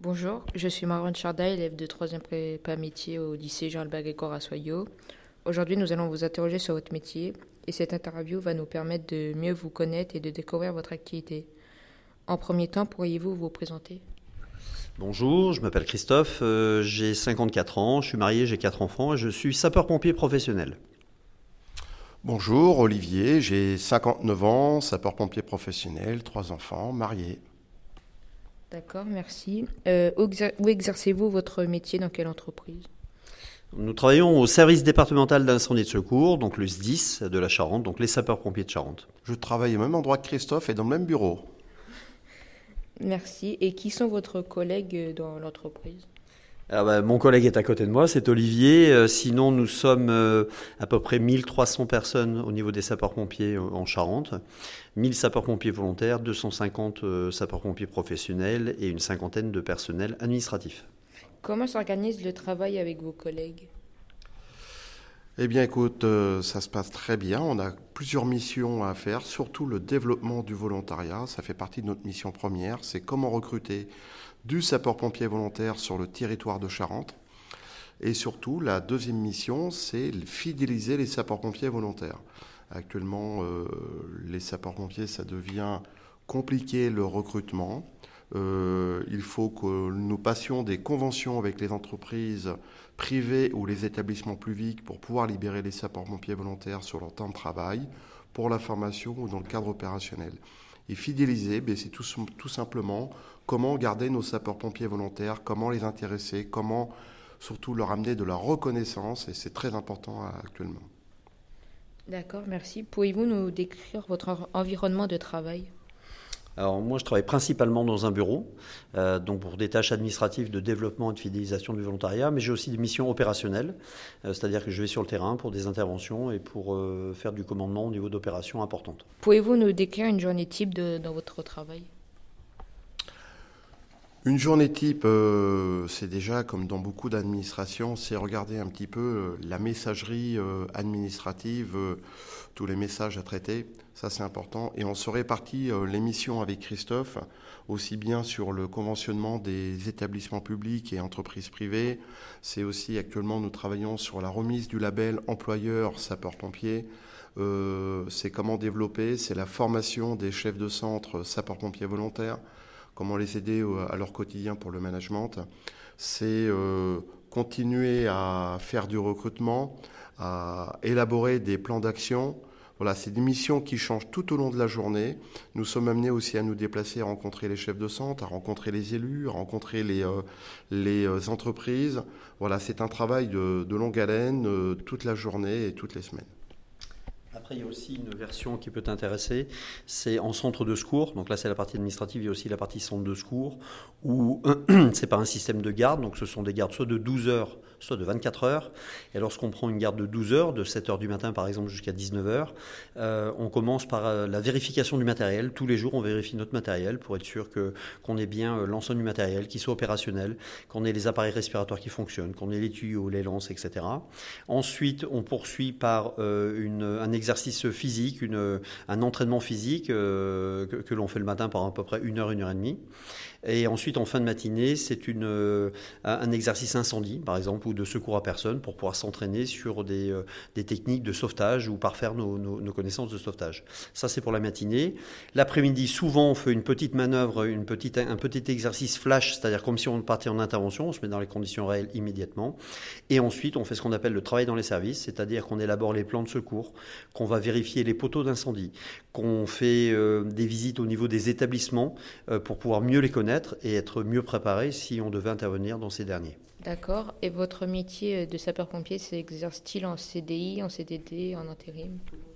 Bonjour, je suis Marwan Charda, élève de 3e prépa métier au lycée Jean-Albert Grégoire à Soyaux. Aujourd'hui, nous allons vous interroger sur votre métier et cette interview va nous permettre de mieux vous connaître et de découvrir votre activité. En premier temps, pourriez-vous vous présenter? Bonjour, je m'appelle Christophe, j'ai 54 ans, je suis marié, j'ai 4 enfants et je suis sapeur-pompier professionnel. Bonjour, Olivier, j'ai 59 ans, sapeur-pompier professionnel, 3 enfants, marié. D'accord, merci. Où exercez-vous votre métier? Dans quelle entreprise? Nous travaillons au service départemental d'incendie et de secours, donc le SDIS de la Charente, donc les sapeurs-pompiers de Charente. Je travaille au même endroit que Christophe et dans le même bureau. Merci. Et qui sont votre collègues dans l'entreprise? Mon collègue est à côté de moi, c'est Olivier. Sinon, nous sommes à peu près 1300 personnes au niveau des sapeurs-pompiers en Charente. 1000 sapeurs-pompiers volontaires, 250 sapeurs-pompiers professionnels et une cinquantaine de personnels administratifs. Comment s'organise le travail avec vos collègues? Eh bien écoute, ça se passe très bien, on a plusieurs missions à faire, surtout le développement du volontariat, ça fait partie de notre mission première, c'est comment recruter du sapeur-pompier volontaire sur le territoire de Charente. Et surtout, la deuxième mission, c'est fidéliser les sapeurs-pompiers volontaires. Actuellement, les sapeurs-pompiers, ça devient compliqué le recrutement. Il faut que nous passions des conventions avec les entreprises privées ou les établissements publics pour pouvoir libérer les sapeurs-pompiers volontaires sur leur temps de travail, pour la formation ou dans le cadre opérationnel. Et fidéliser, c'est tout simplement comment garder nos sapeurs-pompiers volontaires, comment les intéresser, comment surtout leur amener de la reconnaissance, et c'est très important actuellement. D'accord, merci. Pouvez-vous nous décrire votre environnement de travail? Alors moi, je travaille principalement dans un bureau, donc pour des tâches administratives de développement et de fidélisation du volontariat, mais j'ai aussi des missions opérationnelles, c'est-à-dire que je vais sur le terrain pour des interventions et pour faire du commandement au niveau d'opérations importantes. Pouvez-vous nous décrire une journée type dans votre travail? Une journée type, c'est déjà comme dans beaucoup d'administrations, c'est regarder un petit peu la messagerie administrative, tous les messages à traiter, ça c'est important. Et on se répartit les missions avec Christophe, aussi bien sur le conventionnement des établissements publics et entreprises privées. C'est aussi actuellement nous travaillons sur la remise du label employeur sapeur-pompier. C'est comment développer, c'est la formation des chefs de centre sapeurs-pompiers volontaires. Comment les aider à leur quotidien pour le management. C'est continuer à faire du recrutement, à élaborer des plans d'action. Voilà, c'est des missions qui changent tout au long de la journée. Nous sommes amenés aussi à nous déplacer, à rencontrer les chefs de centre, à rencontrer les élus, à rencontrer les entreprises. Voilà, c'est un travail de longue haleine toute la journée et toutes les semaines. Après, il y a aussi une version qui peut t'intéresser, c'est en centre de secours. Donc là, c'est la partie administrative, il y a aussi la partie centre de secours, où c'est pas un système de garde, donc ce sont des gardes soit de 12 heures, soit de 24 heures. Et lorsqu'on prend une garde de 12 heures, de 7 heures du matin par exemple jusqu'à 19 heures, on commence par la vérification du matériel. Tous les jours, on vérifie notre matériel pour être sûr qu'on ait bien l'ensemble du matériel, qu'il soit opérationnel, qu'on ait les appareils respiratoires qui fonctionnent, qu'on ait les tuyaux, les lances, etc. Ensuite, on poursuit par un exercice physique, un entraînement physique que l'on fait le matin pendant à peu près 1 heure, 1 heure et demie. Et ensuite, en fin de matinée, c'est un exercice incendie, par exemple, ou de secours à personne, pour pouvoir s'entraîner sur des techniques de sauvetage ou parfaire nos connaissances de sauvetage. Ça, c'est pour la matinée. L'après-midi, souvent, on fait une petite manœuvre, un petit exercice flash, c'est-à-dire comme si on partait en intervention, on se met dans les conditions réelles immédiatement. Et ensuite, on fait ce qu'on appelle le travail dans les services, c'est-à-dire qu'on élabore les plans de secours, qu'on va vérifier les poteaux d'incendie, qu'on fait des visites au niveau des établissements pour pouvoir mieux les connaître et être mieux préparé si on devait intervenir dans ces derniers. D'accord. Et votre métier de sapeur-pompier s'exerce-t-il en CDI, en CDD, en intérim?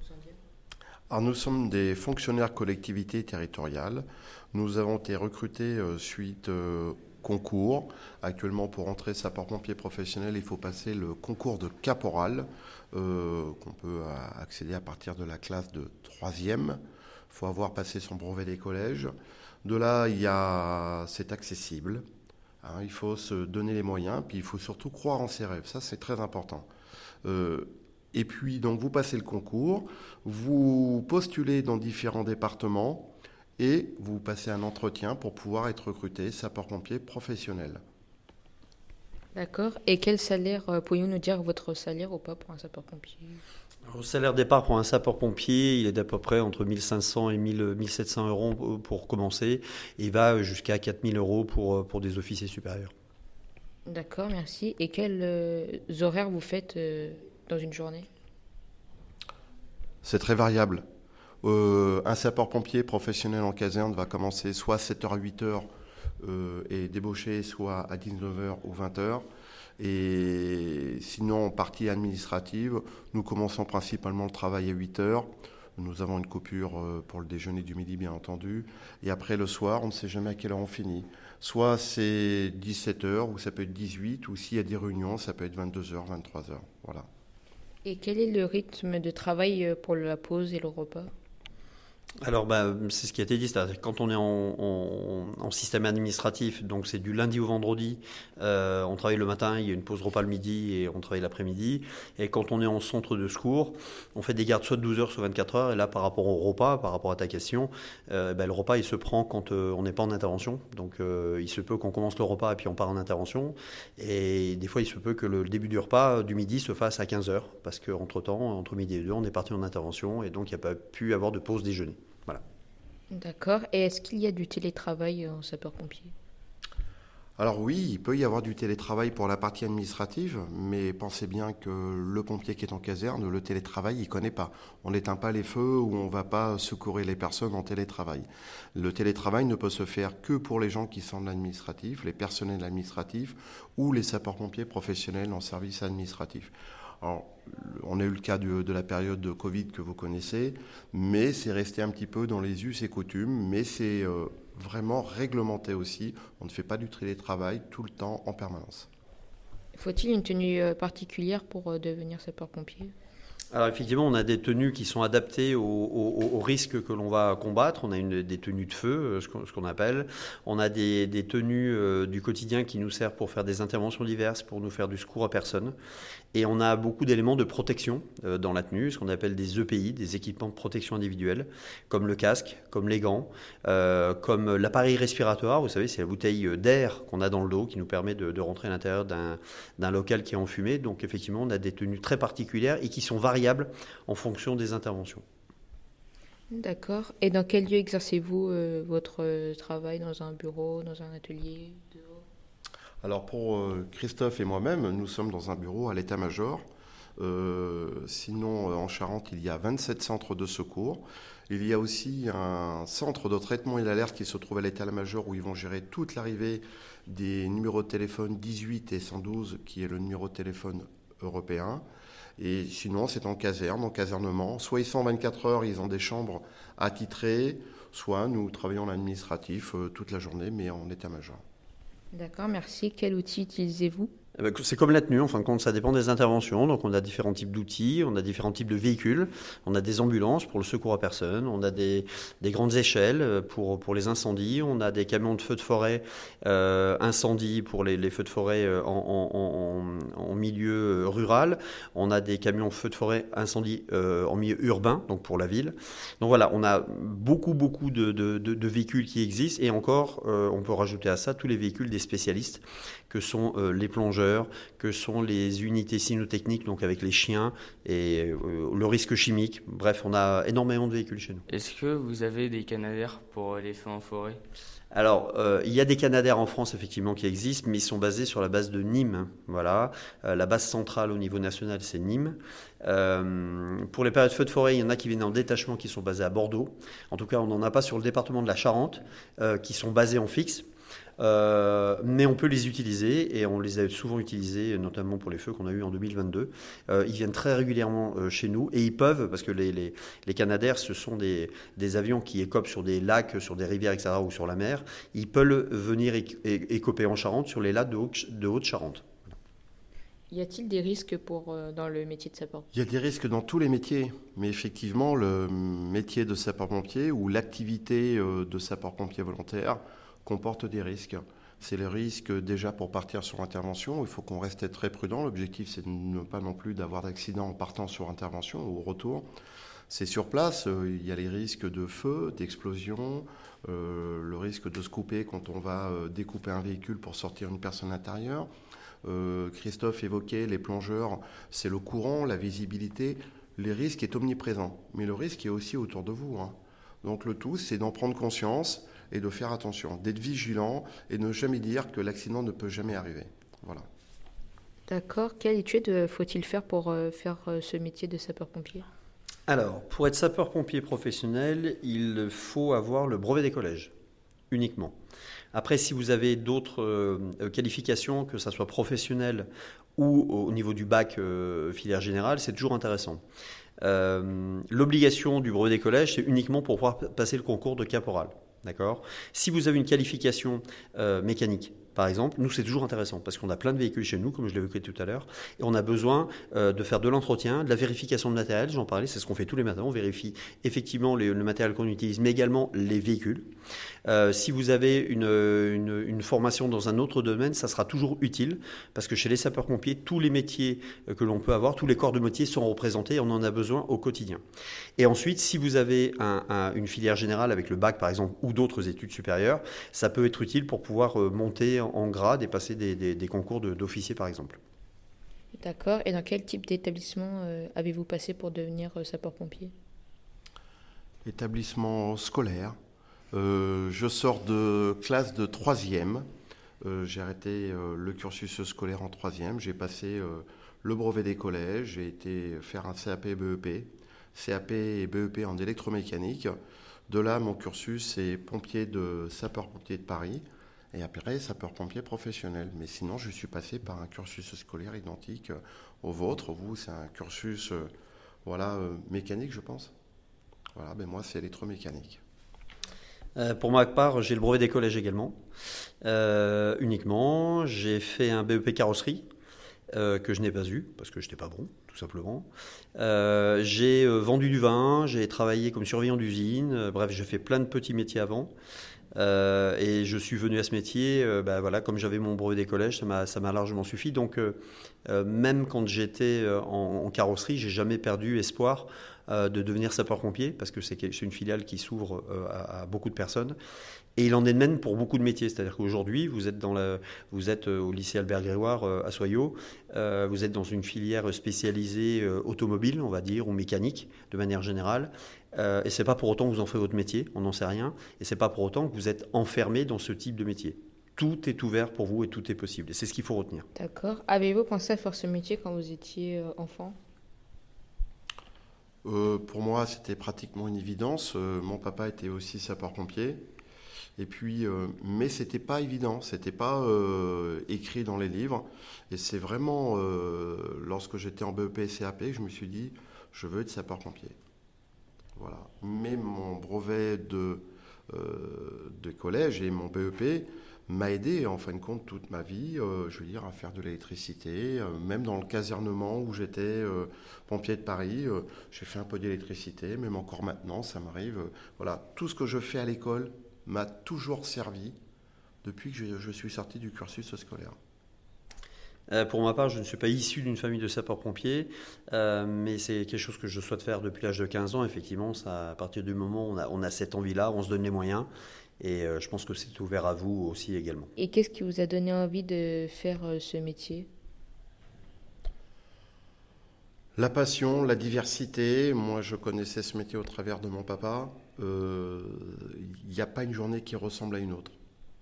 Alors nous sommes des fonctionnaires collectivités territoriales. Nous avons été recrutés suite concours. Actuellement, pour entrer sapeur-pompier professionnel, il faut passer le concours de caporal qu'on peut accéder à partir de la classe de 3e. Il faut avoir passé son brevet des collèges. De là, c'est accessible. Il faut se donner les moyens, puis il faut surtout croire en ses rêves. Ça, c'est très important. Et puis, donc, vous passez le concours, vous postulez dans différents départements, et vous passez un entretien pour pouvoir être recruté sapeur-pompier professionnel. D'accord. Et quel salaire, pourriez-vous nous dire votre salaire ou pas pour un sapeur-pompier? Alors, le salaire départ pour un sapeur-pompier, il est d'à peu près entre 1500 et 1700 euros pour commencer, et il va jusqu'à 4000 euros pour des officiers supérieurs. D'accord, merci. Et quels horaires vous faites dans une journée? C'est très variable. Un sapeur-pompier professionnel en caserne va commencer soit à 7h à 8h et débaucher soit à 19h ou 20h. Et sinon, en partie administrative, nous commençons principalement le travail à 8h. Nous avons une coupure pour le déjeuner du midi, bien entendu. Et après, le soir, on ne sait jamais à quelle heure on finit. Soit c'est 17h, ou ça peut être 18h, ou s'il y a des réunions, ça peut être 22h, 23h. Voilà. Et quel est le rythme de travail pour la pause et le repas? Alors, c'est ce qui a été dit, c'est-à-dire que quand on est en système administratif, donc c'est du lundi au vendredi, on travaille le matin, il y a une pause repas le midi et on travaille l'après-midi. Et quand on est en centre de secours, on fait des gardes soit de 12 heures, soit 24 heures. Et là, par rapport au repas, par rapport à ta question, le repas, il se prend quand on n'est pas en intervention. Donc, il se peut qu'on commence le repas et puis on part en intervention. Et des fois, il se peut que le début du repas du midi se fasse à 15 heures. Parce qu'entre-temps, entre midi et 2, on est parti en intervention et donc il n'y a pas pu avoir de pause déjeuner. Voilà. D'accord. Et est-ce qu'il y a du télétravail en sapeur-pompier? Alors oui, il peut y avoir du télétravail pour la partie administrative, mais pensez bien que le pompier qui est en caserne, le télétravail, il ne connaît pas. On n'éteint pas les feux ou on ne va pas secourir les personnes en télétravail. Le télétravail ne peut se faire que pour les gens qui sont de l'administratif, les personnels administratifs ou les sapeurs-pompiers professionnels en service administratif. Alors, on a eu le cas de la période de Covid que vous connaissez, mais c'est resté un petit peu dans les us et coutumes, mais c'est vraiment réglementé aussi. On ne fait pas du télétravail tout le temps en permanence. Faut-il une tenue particulière pour devenir sapeur-pompier? Alors effectivement, on a des tenues qui sont adaptées aux risques que l'on va combattre. On a des tenues de feu, ce qu'on appelle. On a des tenues du quotidien qui nous servent pour faire des interventions diverses, pour nous faire du secours à personne. Et on a beaucoup d'éléments de protection dans la tenue, ce qu'on appelle des EPI, des équipements de protection individuelle, comme le casque, comme les gants, comme l'appareil respiratoire. Vous savez, c'est la bouteille d'air qu'on a dans le dos qui nous permet de rentrer à l'intérieur d'un local qui est enfumé. Donc effectivement, on a des tenues très particulières et qui sont variables en fonction des interventions. D'accord. Et dans quel lieu exercez-vous votre travail? Dans un bureau, dans un atelier, dehors? Alors pour Christophe et moi-même, nous sommes dans un bureau à l'état-major. Sinon, en Charente, il y a 27 centres de secours. Il y a aussi un centre de traitement et d'alerte qui se trouve à l'état-major où ils vont gérer toute l'arrivée des numéros de téléphone 18 et 112, qui est le numéro de téléphone européen. Et sinon, c'est en caserne, en casernement. Soit ils sont en 24 heures, ils ont des chambres attitrées, soit nous travaillons en administratif toute la journée, mais en état-major. D'accord, merci. Quel outil utilisez-vous? C'est comme la tenue, en fin de compte, ça dépend des interventions. Donc, on a différents types d'outils, on a différents types de véhicules. On a des ambulances pour le secours à personne, on a des grandes échelles pour les incendies, on a des camions de feux de forêt incendie pour les feux de forêt en milieu rural. On a des camions feux de forêt incendie en milieu urbain, donc pour la ville. Donc voilà, on a beaucoup de véhicules qui existent. Et encore, on peut rajouter à ça tous les véhicules des spécialistes que sont les plongeurs, que sont les unités cynotechniques, donc avec les chiens et le risque chimique. Bref, on a énormément de véhicules chez nous. Est-ce que vous avez des canadaires pour les feux en forêt? Alors, il y a des canadaires en France, effectivement, qui existent, mais ils sont basés sur la base de Nîmes. Voilà. La base centrale au niveau national, c'est Nîmes. Pour les périodes de feux de forêt, il y en a qui viennent en détachement, qui sont basés à Bordeaux. En tout cas, on n'en a pas sur le département de la Charente, qui sont basés en fixe. Mais on peut les utiliser et on les a souvent utilisés, notamment pour les feux qu'on a eu en 2022. Ils viennent très régulièrement chez nous et ils peuvent, parce que les canadaires, ce sont des avions qui écopent sur des lacs, sur des rivières, etc., ou sur la mer. Ils peuvent venir écoper en Charente sur les lacs de Haute-Charente. Y a-t-il des risques dans le métier de sapeur? Il y a des risques dans tous les métiers, mais effectivement, le métier de sapeur-pompier ou l'activité de sapeur-pompier volontaire comporte des risques. C'est le risque déjà pour partir sur intervention. Il faut qu'on reste très prudent. L'objectif, c'est de ne pas non plus d'avoir d'accident en partant sur intervention ou au retour. C'est sur place, il y a les risques de feu, d'explosion, le risque de se couper quand on va découper un véhicule pour sortir une personne à l'intérieur. Christophe évoquait les plongeurs, c'est le courant, la visibilité. Le risque est omniprésent, mais le risque est aussi autour de vous. Donc le tout, c'est d'en prendre conscience et de faire attention, d'être vigilant et de ne jamais dire que l'accident ne peut jamais arriver. Voilà. D'accord. Quelle étude faut-il faire pour faire ce métier de sapeur-pompier? Alors, pour être sapeur-pompier professionnel, il faut avoir le brevet des collèges, uniquement. Après, si vous avez d'autres qualifications, que ce soit professionnel ou au niveau du bac filière générale, c'est toujours intéressant. L'obligation du brevet des collèges, c'est uniquement pour pouvoir passer le concours de caporal. D'accord ? Si vous avez une qualification mécanique, par exemple, nous c'est toujours intéressant parce qu'on a plein de véhicules chez nous, comme je l'ai évoqué tout à l'heure, et on a besoin de faire de l'entretien, de la vérification de matériel, j'en parlais, c'est ce qu'on fait tous les matins, on vérifie effectivement le matériel qu'on utilise, mais également les véhicules. Si vous avez une formation dans un autre domaine, ça sera toujours utile parce que chez les sapeurs-pompiers, tous les métiers que l'on peut avoir, tous les corps de métier sont représentés et on en a besoin au quotidien. Et ensuite, si vous avez une filière générale avec le bac par exemple ou d'autres études supérieures, ça peut être utile pour pouvoir monter en grade et passer des concours d'officier par exemple. D'accord. Et dans quel type d'établissement avez-vous passé pour devenir sapeur-pompier? Établissement scolaire. Je sors de classe de 3e. J'ai arrêté le cursus scolaire en 3e. J'ai passé le brevet des collèges. J'ai été faire un CAP et BEP. CAP et BEP en électromécanique. De là, mon cursus est pompier de sapeur-pompier de Paris. Et après, sapeur-pompier professionnel. Mais sinon, je suis passé par un cursus scolaire identique au vôtre. Vous, c'est un cursus mécanique, je pense. Voilà, ben moi, c'est électromécanique. Pour ma part, j'ai le brevet des collèges également, uniquement. J'ai fait un BEP carrosserie que je n'ai pas eu parce que je n'étais pas bon, tout simplement. J'ai vendu du vin, j'ai travaillé comme surveillant d'usine. Bref, j'ai fait plein de petits métiers avant. Et je suis venu à ce métier, comme j'avais mon brevet des collèges, ça m'a largement suffi. Donc, même quand j'étais en carrosserie, j'ai jamais perdu espoir de devenir sapeur-pompier, parce que c'est une filiale qui s'ouvre à beaucoup de personnes. Et il en est de même pour beaucoup de métiers. C'est-à-dire qu'aujourd'hui, vous êtes au lycée Albert Grégoire à Soyaux, vous êtes dans une filière spécialisée automobile, on va dire, ou mécanique, de manière générale. Et c'est pas pour autant que vous en faites votre métier, on n'en sait rien. Et c'est pas pour autant que vous êtes enfermé dans ce type de métier. Tout est ouvert pour vous et tout est possible. Et c'est ce qu'il faut retenir. D'accord. Avez-vous pensé à faire ce métier quand vous étiez enfant ? Pour moi, c'était pratiquement une évidence. Mon papa était aussi sapeur-pompier. Et puis, mais c'était pas évident, c'était pas écrit dans les livres. Et c'est vraiment lorsque j'étais en BEP et CAP que je me suis dit, je veux être sapeur-pompier. Voilà. Mais mon brevet de collège et mon BEP m'a aidé en fin de compte toute ma vie, à faire de l'électricité. Même dans le casernement où j'étais pompier de Paris, j'ai fait un peu d'électricité. Même encore maintenant, ça m'arrive. Voilà, tout ce que je fais à l'école m'a toujours servi depuis que je suis sorti du cursus scolaire. Pour ma part, je ne suis pas issu d'une famille de sapeurs-pompiers, mais c'est quelque chose que je souhaite faire depuis l'âge de 15 ans. Effectivement, ça, à partir du moment où on a cette envie-là, on se donne les moyens. Et je pense que c'est ouvert à vous aussi également. Et qu'est-ce qui vous a donné envie de faire ce métier ? La passion, la diversité. Moi, je connaissais ce métier au travers de mon papa. Il n'y a pas une journée qui ressemble à une autre.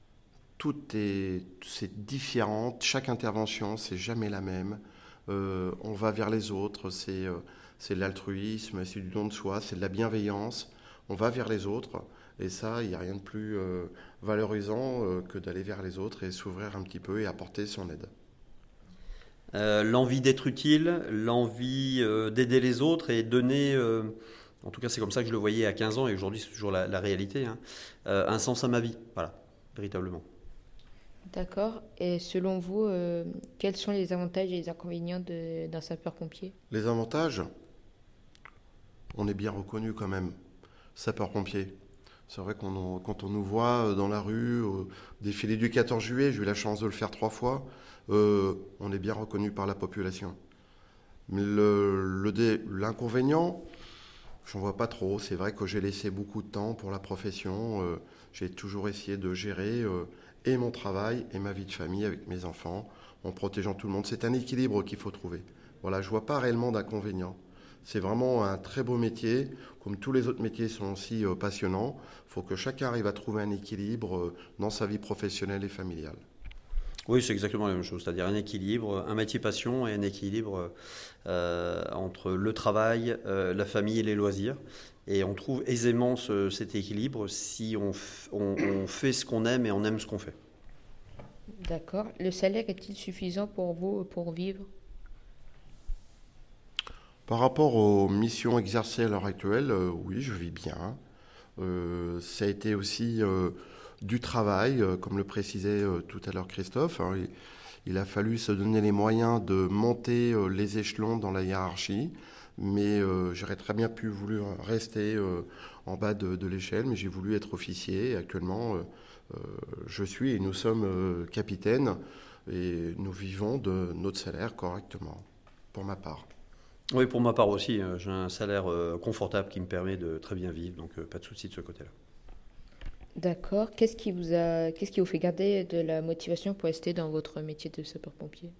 C'est différent. Chaque intervention, c'est jamais la même. On va vers les autres. C'est de l'altruisme, c'est du don de soi, c'est de la bienveillance. On va vers les autres. Et ça, il n'y a rien de plus valorisant que d'aller vers les autres et s'ouvrir un petit peu et apporter son aide. L'envie d'être utile, l'envie d'aider les autres et donner, en tout cas c'est comme ça que je le voyais à 15 ans et aujourd'hui c'est toujours la réalité, un sens à ma vie, voilà, véritablement. D'accord. Et selon vous, quels sont les avantages et les inconvénients d'un sapeur-pompier ? Les avantages, on est bien reconnu quand même, sapeur-pompier. C'est vrai quand on nous voit dans la rue, au défilé du 14 juillet, j'ai eu la chance de le faire 3 fois, on est bien reconnu par la population. Mais l'inconvénient, J'en vois pas trop. C'est vrai que j'ai laissé beaucoup de temps pour la profession. J'ai toujours essayé de gérer et mon travail et ma vie de famille avec mes enfants en protégeant tout le monde. C'est un équilibre qu'il faut trouver. Voilà, je vois pas réellement d'inconvénients. C'est vraiment un très beau métier. Comme tous les autres métiers sont aussi passionnants, il faut que chacun arrive à trouver un équilibre dans sa vie professionnelle et familiale. Oui, c'est exactement la même chose, c'est-à-dire un équilibre, un métier passion et un équilibre entre le travail, la famille et les loisirs. Et on trouve aisément cet équilibre si on fait ce qu'on aime et on aime ce qu'on fait. D'accord. Le salaire est-il suffisant pour vous pour vivre? Par rapport aux missions exercées à l'heure actuelle, oui, je vis bien. Ça a été aussi du travail, comme le précisait tout à l'heure Christophe. Alors, il a fallu se donner les moyens de monter les échelons dans la hiérarchie, mais j'aurais très bien pu voulu rester en bas de l'échelle, mais j'ai voulu être officier. Et actuellement, je suis et nous sommes capitaines et nous vivons de notre salaire correctement, pour ma part. Oui, pour ma part aussi, j'ai un salaire confortable qui me permet de très bien vivre, donc pas de souci de ce côté-là. D'accord. Qu'est-ce qui vous fait garder de la motivation pour rester dans votre métier de sapeur-pompier?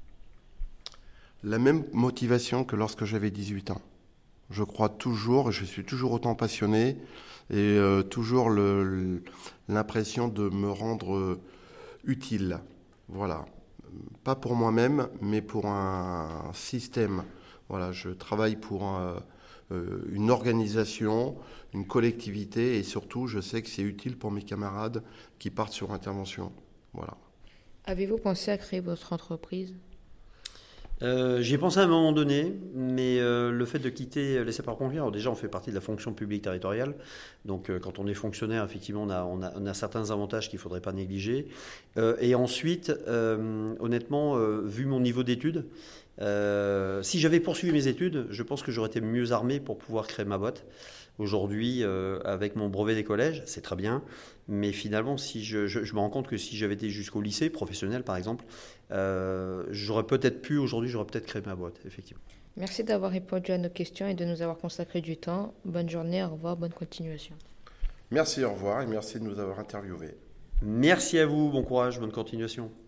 La même motivation que lorsque j'avais 18 ans. Je crois toujours, je suis toujours autant passionné et toujours l'impression de me rendre utile. Voilà. Pas pour moi-même, mais pour un système. Voilà, je travaille pour une organisation, une collectivité et surtout, je sais que c'est utile pour mes camarades qui partent sur intervention. Voilà. Avez-vous pensé à créer votre entreprise? J'y ai pensé à un moment donné, mais le fait de quitter les sapeurs-pompiers, alors déjà on fait partie de la fonction publique territoriale, donc quand on est fonctionnaire, effectivement on a certains avantages qu'il ne faudrait pas négliger. Et ensuite, honnêtement, vu mon niveau d'études, si j'avais poursuivi mes études, je pense que j'aurais été mieux armé pour pouvoir créer ma boîte. Aujourd'hui, avec mon brevet des collèges, c'est très bien, mais finalement, si je me rends compte que si j'avais été jusqu'au lycée professionnel, par exemple, j'aurais peut-être créé ma boîte, effectivement. Merci d'avoir répondu à nos questions et de nous avoir consacré du temps. Bonne journée, au revoir, bonne continuation. Merci, au revoir et merci de nous avoir interviewés. Merci à vous, bon courage, bonne continuation.